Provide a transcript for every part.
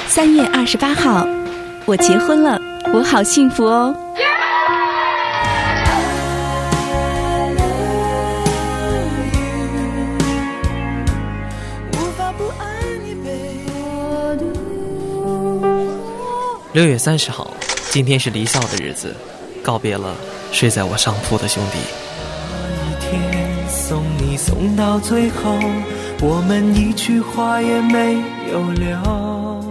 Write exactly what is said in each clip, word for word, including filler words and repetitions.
三月二十八号，我结婚了，我好幸福哦。 六月三十号，今天是离校的日子，告别了睡在我上铺的兄弟。 那一天送你送到最后，我们一句话也没有留。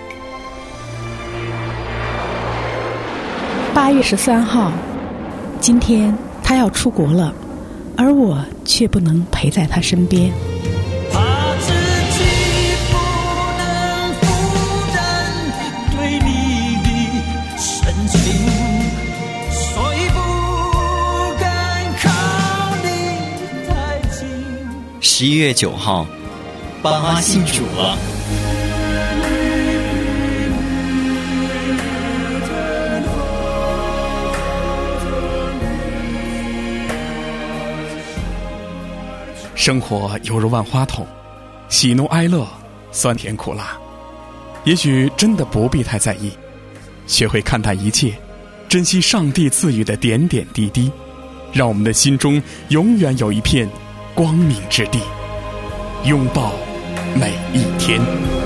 八月十三号，今天他要出国了，而我却不能陪在他身边。 怕自己不能负担对你的深情，所以不敢靠你太近。 十一月九号，爸妈信主了。 生活犹如万花筒，喜怒哀乐，酸甜苦辣。也许真的不必太在意，学会看淡一切，珍惜上帝赐予的点点滴滴，让我们的心中永远有一片光明之地，拥抱每一天。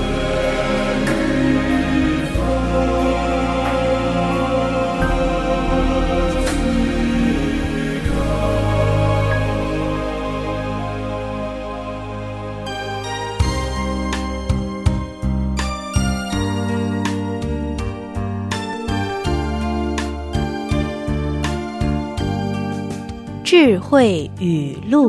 智慧语录。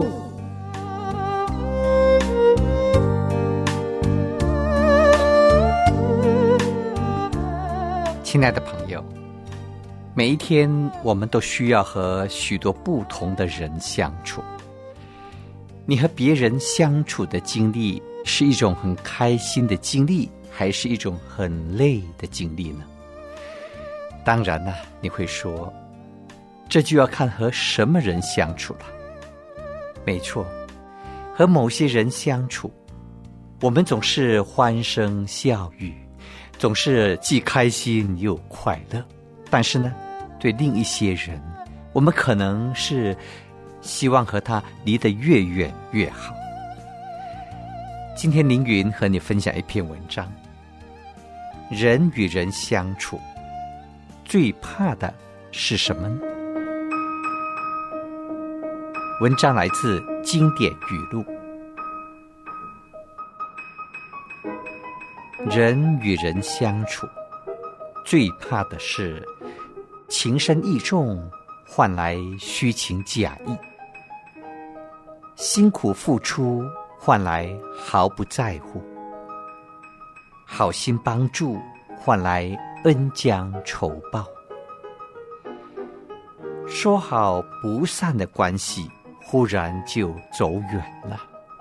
亲爱的朋友，每一天我们都需要和许多不同的人相处。你和别人相处的经历是一种很开心的经历，还是一种很累的经历呢？当然呢，你会说，这就要看和什么人相处了。没错，和某些人相处，我们总是欢声笑语，总是既开心又快乐。但是呢，对另一些人，我们可能是希望和他离得越远越好。今天凌云和你分享一篇文章，人与人相处，最怕的是什么呢？文章来自经典语录。人与人相处，最怕的是情深意重换来虚情假意，辛苦付出换来毫不在乎，好心帮助换来恩将仇报，说好不散的关系忽然就走远了，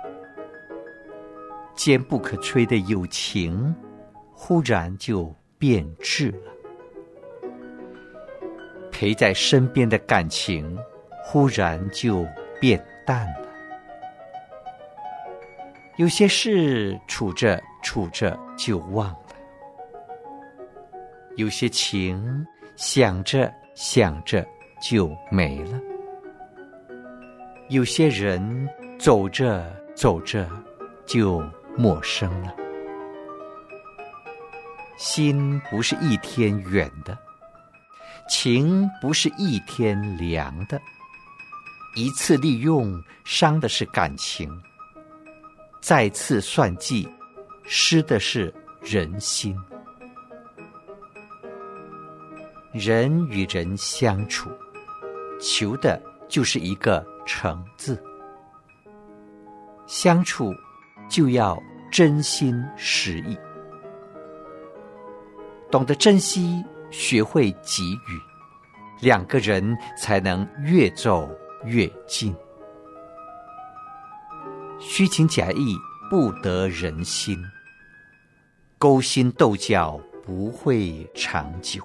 坚不可摧的友情忽然就变质了，陪在身边的感情忽然就变淡了。有些事处着处着就忘了，有些情想着想着就没了，有些人走着走着就陌生了。心不是一天远的，情不是一天凉的，一次利用伤的是感情，再次算计失的是人心。人与人相处，求的就是一个诚字。相处就要真心实意，懂得珍惜，学会给予，两个人才能越走越近。虚情假意不得人心，勾心斗角不会长久。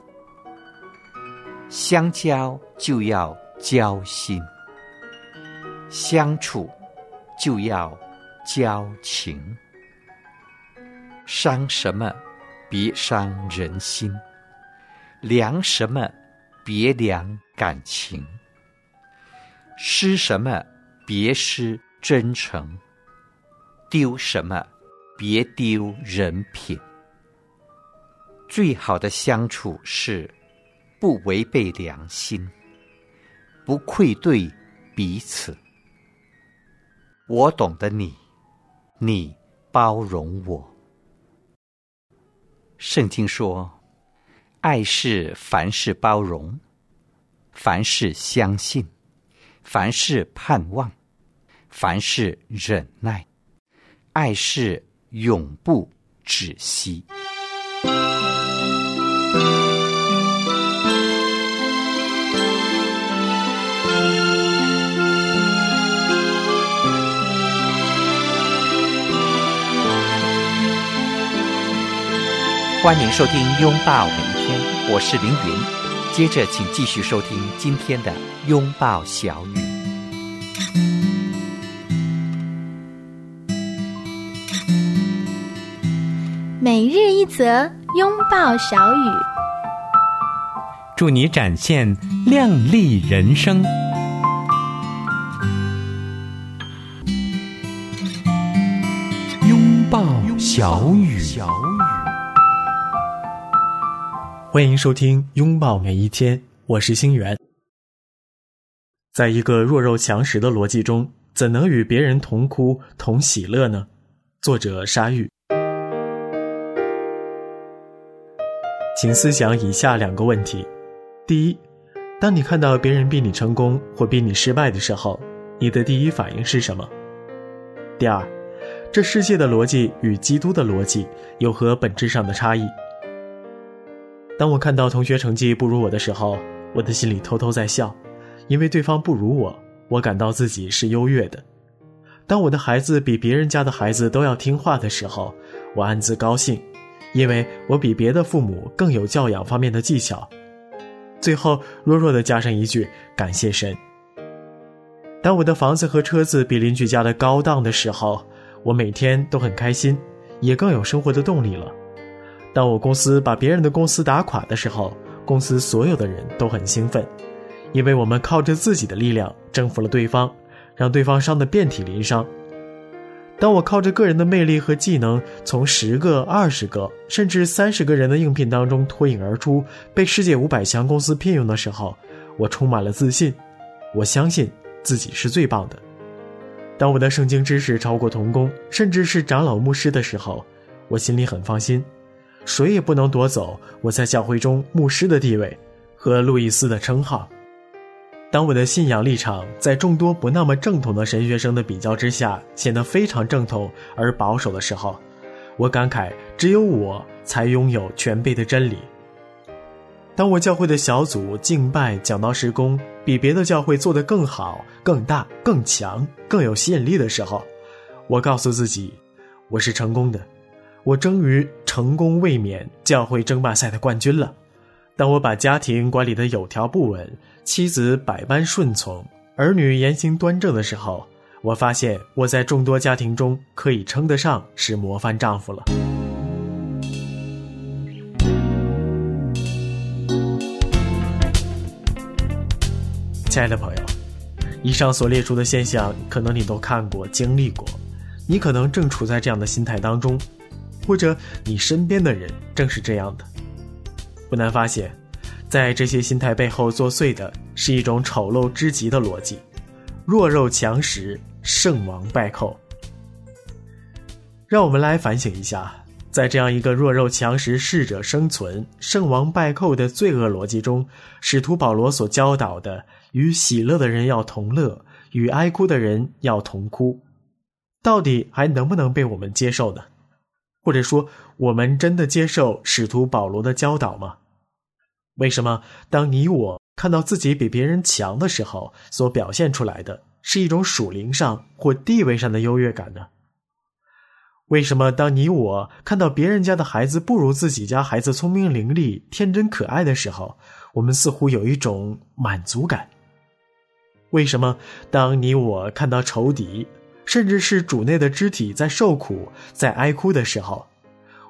相交就要交心，相处就要交情。伤什么别伤人心；量什么，别量感情；失什么，别失真诚；丢什么，别丢人品。最好的相处是不违背良心，不愧对彼此。我懂得你，你包容我。圣经说，爱是凡事包容，凡事相信，凡事盼望，凡事忍耐，爱是永不止息。欢迎收听拥抱每一天，我是凌云。接着请继续收听今天的拥抱小语。 每日一则拥抱小语， 祝你展现亮丽人生。拥抱小语， 欢迎收听拥抱每一天，我是星源。在一个弱肉强食的逻辑中，怎能与别人同哭同喜乐呢？作者沙玉。请思想以下两个问题。第一，当你看到别人比你成功或比你失败的时候，你的第一反应是什么？第二，这世界的逻辑与基督的逻辑有何本质上的差异？当我看到同学成绩不如我的时候，我的心里偷偷在笑，因为对方不如我，我感到自己是优越的。当我的孩子比别人家的孩子都要听话的时候，我暗自高兴，因为我比别的父母更有教养方面的技巧。最后弱弱地加上一句感谢神。当我的房子和车子比邻居家的高档的时候，我每天都很开心，也更有生活的动力了。当我公司把别人的公司打垮的时候，公司所有的人都很兴奋，因为我们靠着自己的力量征服了对方，让对方伤得遍体鳞伤。当我靠着个人的魅力和技能，从十个、二十个，甚至三十个人的应聘当中脱颖而出，被世界五百强公司聘用的时候，我充满了自信，我相信自己是最棒的。当我的圣经知识超过同工，甚至是长老牧师的时候，我心里很放心，谁也不能夺走我在教会中牧师的地位和路易斯的称号。当我的信仰立场在众多不那么正统的神学生的比较之下显得非常正统而保守的时候，我感慨只有我才拥有全备的真理。当我教会的小组敬拜讲道事工比别的教会做得更好、更大、更强、更有吸引力的时候，我告诉自己，我是成功的，我终于成功卫冕教会争霸赛的冠军了。当我把家庭管理得有条不紊，妻子百般顺从，儿女言行端正的时候，我发现我在众多家庭中可以称得上是模范丈夫了。亲爱的朋友，以上所列出的现象可能你都看过、经历过，你可能正处在这样的心态当中，或者你身边的人正是这样的。不难发现，在这些心态背后作祟的是一种丑陋之极的逻辑：弱肉强食，胜王败寇。让我们来反省一下，在这样一个弱肉强食、适者生存、胜王败寇的罪恶逻辑中，使徒保罗所教导的与喜乐的人要同乐，与哀哭的人要同哭，到底还能不能被我们接受呢？或者说，我们真的接受使徒保罗的教导吗？为什么当你我看到自己比别人强的时候，所表现出来的是一种属灵上或地位上的优越感呢？为什么当你我看到别人家的孩子不如自己家孩子聪明伶俐、天真可爱的时候，我们似乎有一种满足感？为什么当你我看到仇敌，甚至是主内的肢体在受苦、在哀哭的时候，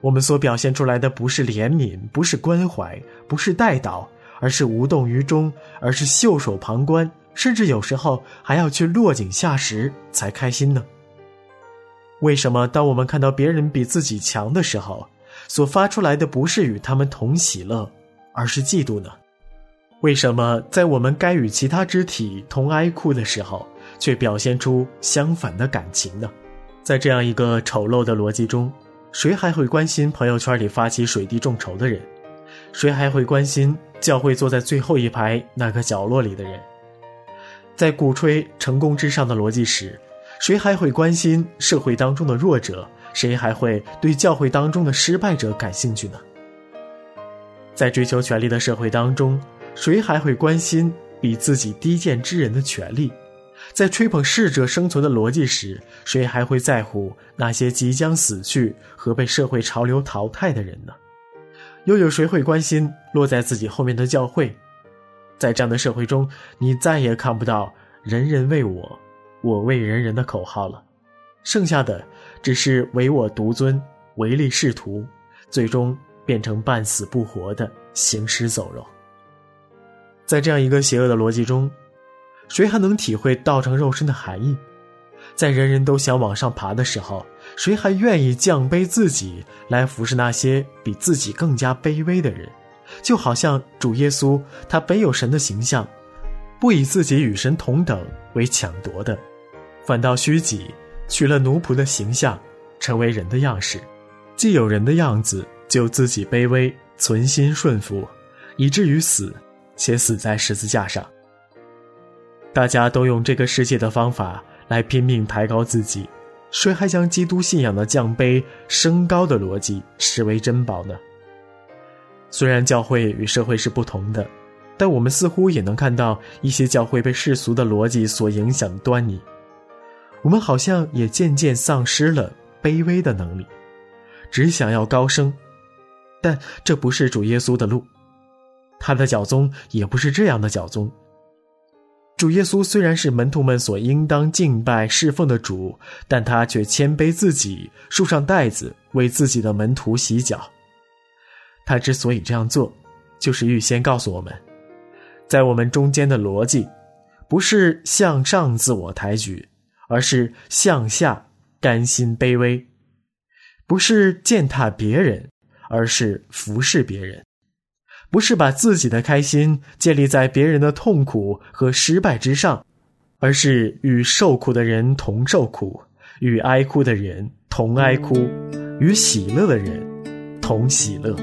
我们所表现出来的不是怜悯，不是关怀，不是代祷，而是无动于衷，而是袖手旁观，甚至有时候还要去落井下石才开心呢？为什么当我们看到别人比自己强的时候，所发出来的不是与他们同喜乐，而是嫉妒呢？为什么在我们该与其他肢体同哀哭的时候，却表现出相反的感情呢？在这样一个丑陋的逻辑中，谁还会关心朋友圈里发起水滴众筹的人？谁还会关心教会坐在最后一排那个角落里的人？在鼓吹成功至上的逻辑时，谁还会关心社会当中的弱者？谁还会对教会当中的失败者感兴趣呢？在追求权力的社会当中，谁还会关心比自己低贱之人的权利？在吹捧适者生存的逻辑时，谁还会在乎那些即将死去和被社会潮流淘汰的人呢？又有谁会关心落在自己后面的教会？在这样的社会中，你再也看不到人人为我，我为人人的口号了，剩下的只是唯我独尊，唯利是图，最终变成半死不活的行尸走肉。在这样一个邪恶的逻辑中，谁还能体会道成肉身的含义？在人人都想往上爬的时候，谁还愿意降卑自己来服侍那些比自己更加卑微的人？就好像主耶稣，他本有神的形象，不以自己与神同等为抢夺的，反倒虚己，取了奴仆的形象，成为人的样式，既有人的样子，就自己卑微，存心顺服，以至于死，且死在十字架上。大家都用这个世界的方法来拼命抬高自己，谁还将基督信仰的降卑升高的逻辑视为珍宝呢？虽然教会与社会是不同的，但我们似乎也能看到一些教会被世俗的逻辑所影响的端倪。我们好像也渐渐丧失了卑微的能力，只想要高升，但这不是主耶稣的路，他的教宗也不是这样的教宗。主耶稣虽然是门徒们所应当敬拜侍奉的主，但他却谦卑自己，束上带子，为自己的门徒洗脚。他之所以这样做，就是预先告诉我们，在我们中间的逻辑不是向上自我抬举，而是向下甘心卑微，不是践踏别人，而是服侍别人，不是把自己的开心建立在别人的痛苦和失败之上，而是与受苦的人同受苦，与哀哭的人同哀哭，与喜乐的人同喜乐。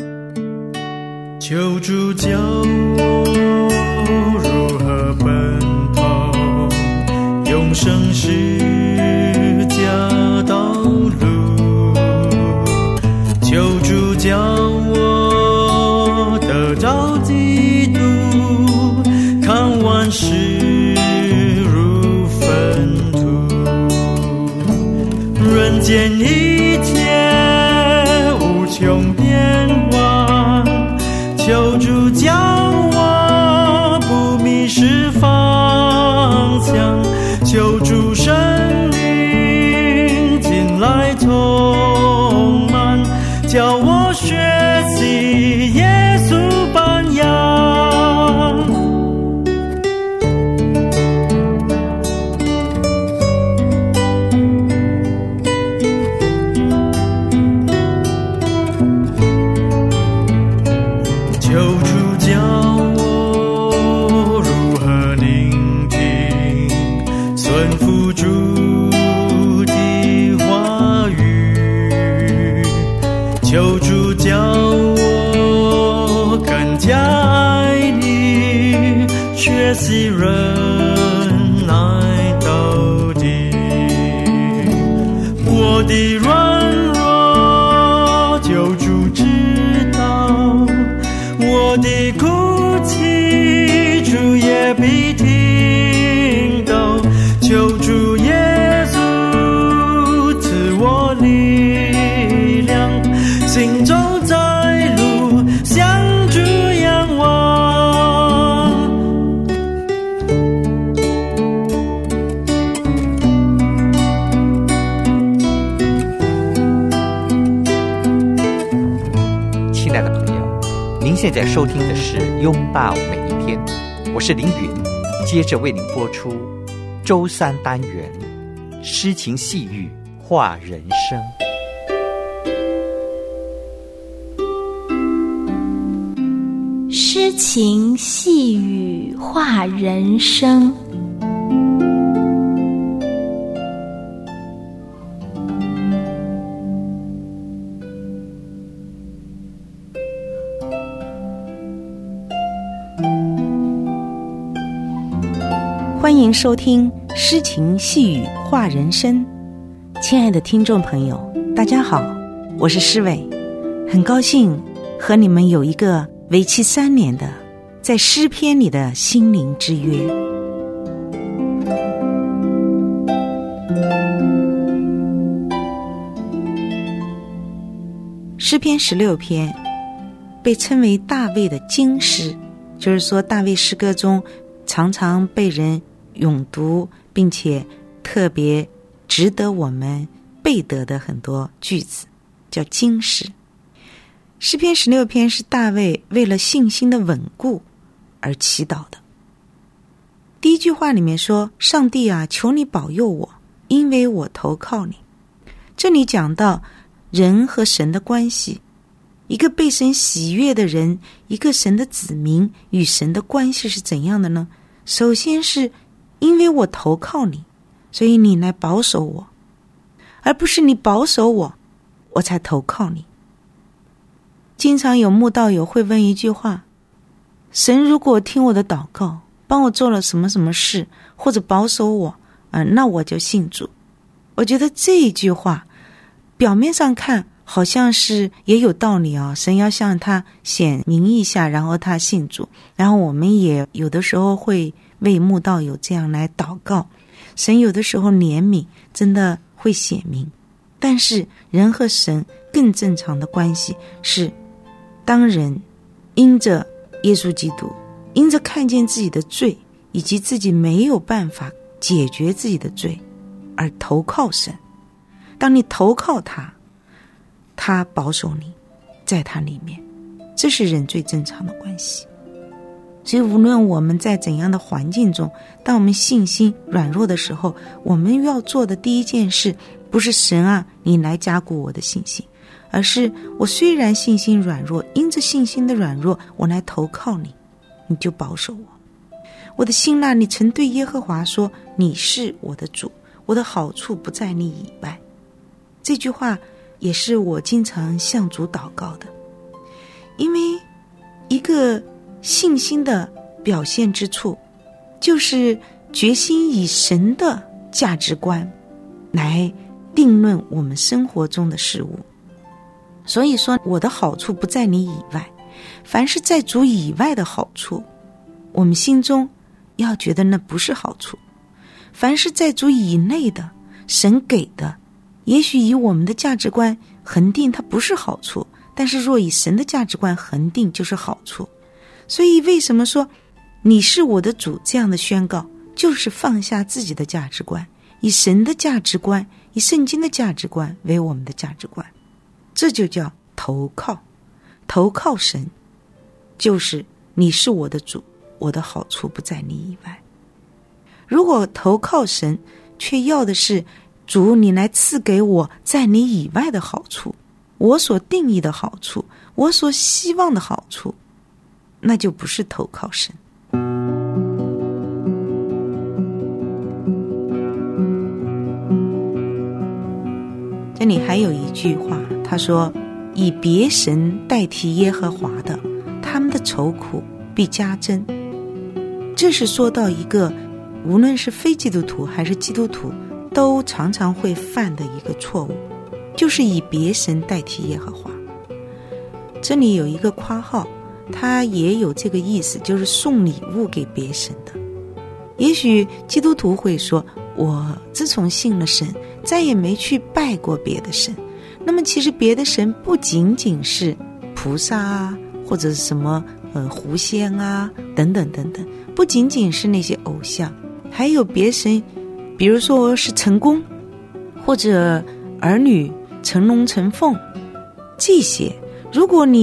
求主教我如何奔跑永生十架道路，求主教我得着基督，看万事如粪土，人间一切无穷变幻，求主教我不迷失方向，求主圣灵进来充满，叫我学习耶稣榜样。求主教我如何聆听顺服主的话语，求主教我更加爱你，学习忍耐到底。我的软弱救主知道，我的哭泣主也必听到，求主耶稣赐我力量，心中在路向主仰望。 您现在收听的是《拥抱每一天》，我是凌云，接着为您播出周三单元诗情细语话人生。 诗情细语话人生。 欢迎收听《诗情细语话人生》，亲爱的听众朋友，大家好，我是诗伟，很高兴和你们有一个为期三年的在诗篇里的心灵之约。诗篇十六篇被称为大卫的经诗，就是说大卫诗歌中常常被人咏读，并且特别值得我们背得的很多句子，叫经诗。诗篇十六篇是大卫为了信心的稳固而祈祷的。第一句话里面说，上帝啊，求你保佑我，因为我投靠你。这里讲到人和神的关系，一个被神喜悦的人，一个神的子民与神的关系是怎样的呢？首先是因为我投靠你，所以你来保守我，而不是你保守我，我才投靠你。经常有慕道友会问一句话，神如果听我的祷告，帮我做了什么什么事，或者保守我、呃、那我就信主。我觉得这一句话表面上看好像是也有道理啊，神要向他显明一下，然后他信主。然后我们也有的时候会为慕道友这样来祷告，神有的时候怜悯真的会显明。但是人和神更正常的关系是，当人因着耶稣基督，因着看见自己的罪，以及自己没有办法解决自己的罪，而投靠神。当你投靠他，他保守你在他里面，这是人最正常的关系。所以无论我们在怎样的环境中，当我们信心软弱的时候，我们要做的第一件事不是神啊你来加固我的信心，而是我虽然信心软弱，因着信心的软弱，我来投靠你，你就保守我。我的心啊，你曾对耶和华说，你是我的主，我的好处不在你以外。这句话也是我经常向主祷告的。因为一个信心的表现之处，就是决心以神的价值观来定论我们生活中的事物。所以说，我的好处不在你以外，凡是在主以外的好处，我们心中要觉得那不是好处。凡是在主以内的，神给的，也许以我们的价值观恒定它不是好处，但是若以神的价值观恒定就是好处。所以为什么说你是我的主这样的宣告，就是放下自己的价值观，以神的价值观，以圣经的价值观为我们的价值观，这就叫投靠。投靠神就是你是我的主，我的好处不在你以外。如果投靠神却要的是主你来赐给我在你以外的好处，我所定义的好处，我所希望的好处，那就不是投靠神。这里还有一句话，他说，以别神代替耶和华的，他们的愁苦必加增。这是说到一个无论是非基督徒还是基督徒都常常会犯的一个错误，就是以别神代替耶和华。这里有一个括号，它也有这个意思，就是送礼物给别神的。也许基督徒会说，我自从信了神，再也没去拜过别的神。那么其实别的神不仅仅是菩萨啊，或者是什么呃狐仙啊等等等等，不仅仅是那些偶像，还有别神，比如说是成功，或者儿女成龙成凤，这些如果你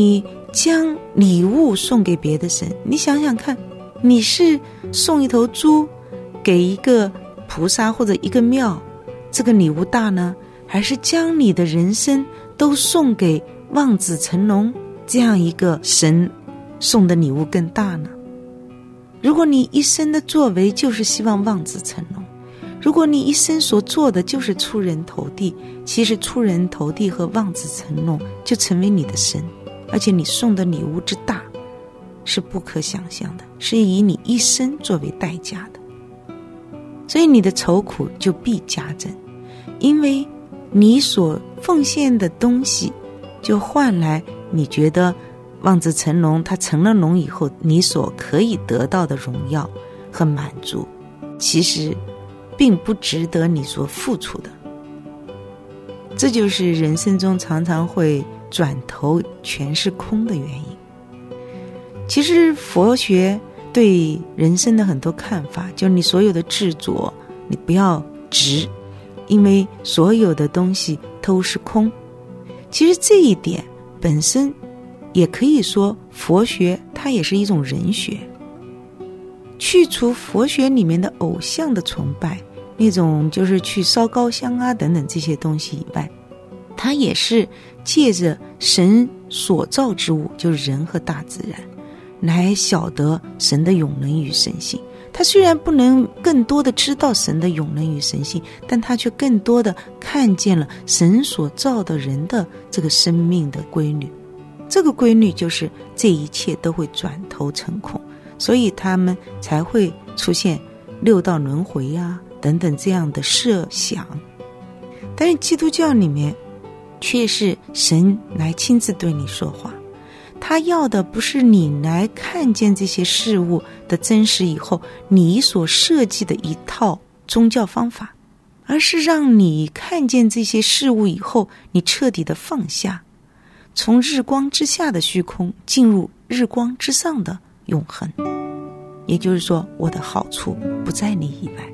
将礼物送给别的神。你想想看，你是送一头猪给一个菩萨或者一个庙，这个礼物大呢，还是将你的人生都送给望子成龙这样一个神送的礼物更大呢？如果你一生的作为就是希望望子成龙，如果你一生所做的就是出人头地，其实出人头地和望子成龙就成为你的神，而且你送的礼物之大是不可想象的，是以你一生作为代价的。所以你的愁苦就必加增，因为你所奉献的东西就换来你觉得望子成龙，他成了龙以后你所可以得到的荣耀和满足，其实并不值得你所付出的。这就是人生中常常会转头全是空的原因。其实佛学对人生的很多看法，就是你所有的执着你不要执，因为所有的东西都是空。其实这一点本身也可以说佛学它也是一种人学。去除佛学里面的偶像的崇拜，那种就是去烧高香啊等等这些东西以外，它也是借着神所造之物，就是人和大自然，来晓得神的永能与神性。他虽然不能更多的知道神的永能与神性，但他却更多的看见了神所造的人的这个生命的规律。这个规律就是这一切都会转头成空，所以他们才会出现六道轮回啊等等这样的设想。但是基督教里面却是神来亲自对你说话，他要的不是你来看见这些事物的真实以后你所设计的一套宗教方法，而是让你看见这些事物以后你彻底的放下，从日光之下的虚空进入日光之上的永恒。也就是说，我的好处不在你以外。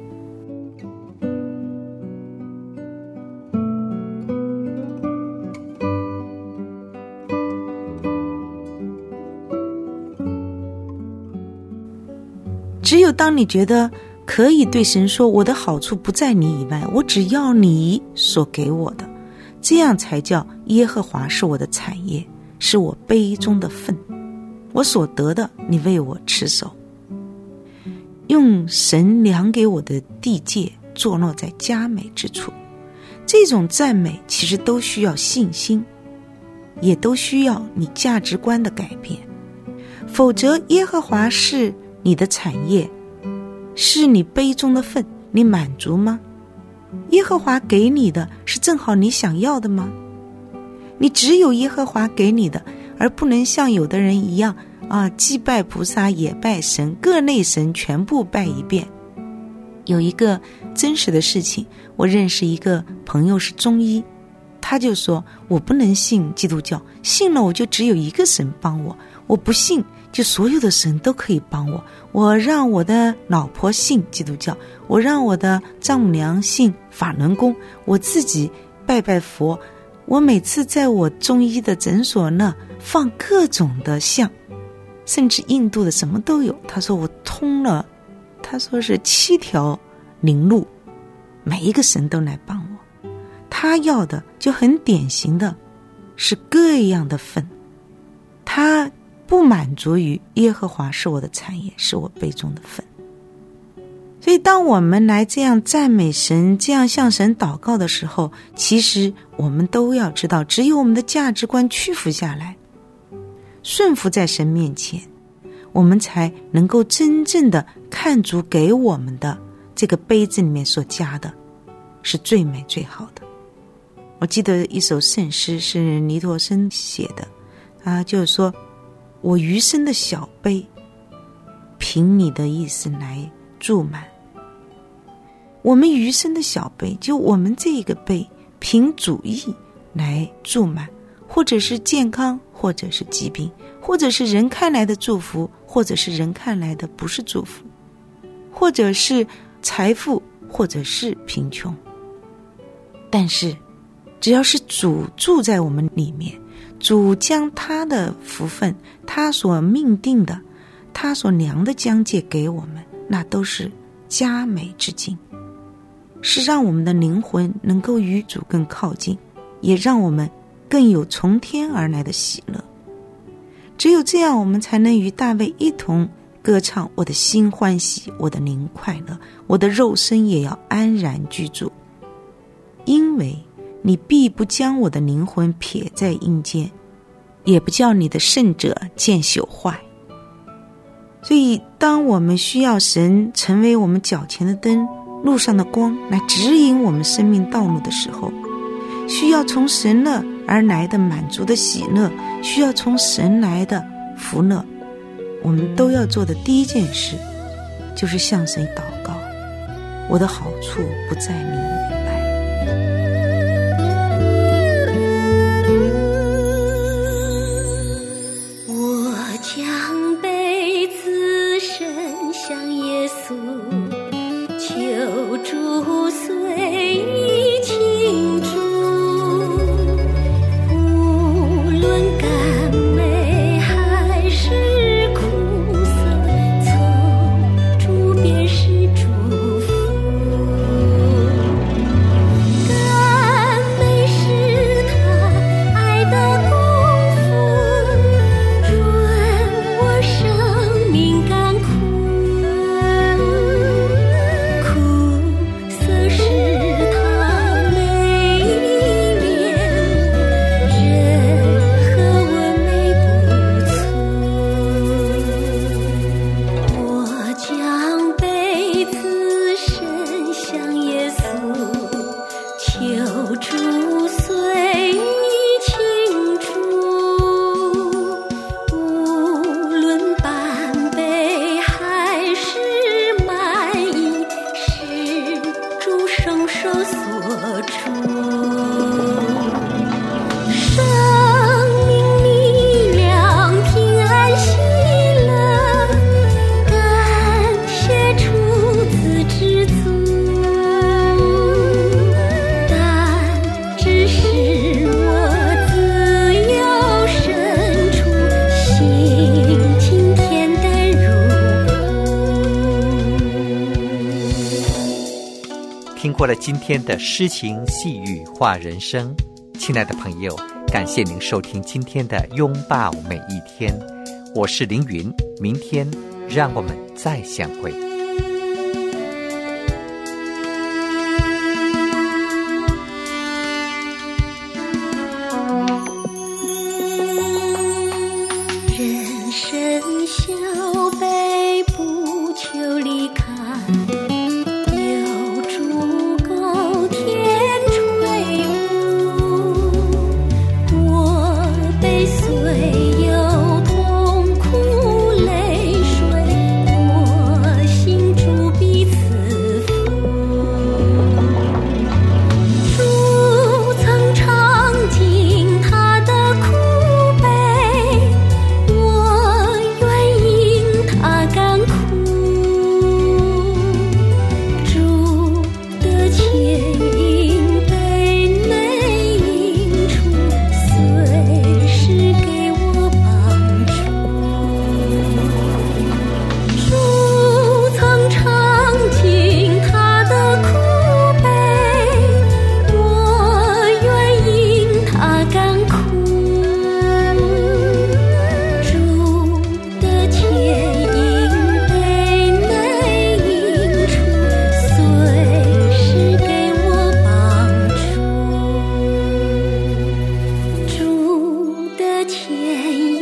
只有当你觉得可以对神说，我的好处不在你以外，我只要你所给我的，这样才叫耶和华是我的产业，是我杯中的分，我所得的你为我持守。用神量给我的地界坐落在佳美之处，这种赞美其实都需要信心，也都需要你价值观的改变。否则耶和华是你的产业，是你杯中的分，你满足吗？耶和华给你的是正好你想要的吗？你只有耶和华给你的，而不能像有的人一样啊，既拜菩萨也拜神，各类神全部拜一遍。有一个真实的事情，我认识一个朋友是中医，他就说我不能信基督教，信了我就只有一个神帮我，我不信就所有的神都可以帮我。我让我的老婆信基督教，我让我的丈母娘信法轮功，我自己拜拜佛。我每次在我中医的诊所那放各种的像，甚至印度的什么都有。他说我通了，他说是七条灵路，每一个神都来帮我。他要的就很典型的是各样的分，他不满足于耶和华是我的产业，是我杯中的分。所以当我们来这样赞美神，这样向神祷告的时候，其实我们都要知道，只有我们的价值观屈服下来，顺服在神面前，我们才能够真正的看主给我们的这个杯子里面所加的是最美最好的。我记得一首圣诗是尼陀生写的，他就是说，我余生的小杯凭你的意思来注满。我们余生的小杯，就我们这个杯凭主意来注满，或者是健康，或者是疾病，或者是人看来的祝福，或者是人看来的不是祝福，或者是财富，或者是贫穷。但是只要是主住在我们里面， 主将他的福分，他所命定的，他所量的疆界给我们，那都是佳美之境，是让我们的灵魂能够与主更靠近，也让我们更有从天而来的喜乐。只有这样，我们才能与大卫一同歌唱，我的心欢喜，我的灵快乐，我的肉身也要安然居住。因为你必不将我的灵魂撇在阴间，也不叫你的圣者见朽坏。所以当我们需要神成为我们脚前的灯，路上的光，来指引我们生命道路的时候，需要从神那而来的满足的喜乐，需要从神来的福乐，我们都要做的第一件事就是向神祷告，我的好处不在你以外。 我将杯子伸向耶稣，求主随意倾注，无论甘美还是苦涩，从主便是祝福。甘美是他爱的功夫，润我生命甘苦。苦涩是他美丽面目，任何纹眉不粗。我将杯子伸向耶稣，求主随意倾注，无论半杯还是满溢，是主圣手所出。生命力量，平安喜乐，感谢出自知足，但只是我自由深处，心今天淡如听过了今天的诗情细语话人生，亲爱的朋友，感谢您收听今天的拥抱每一天，我是凌云，明天让我们再相会。 人生小悲不求离开，有主高天垂顾，我被虽有痛苦泪水，我心主必赐福。主曾尝尽他的苦悲，我愿因他甘苦。主的牵引被内引出，随时给我帮助。主曾尝尽他的苦悲，我愿因他甘苦。主的牵引被内引出，随时给我帮助。主的牵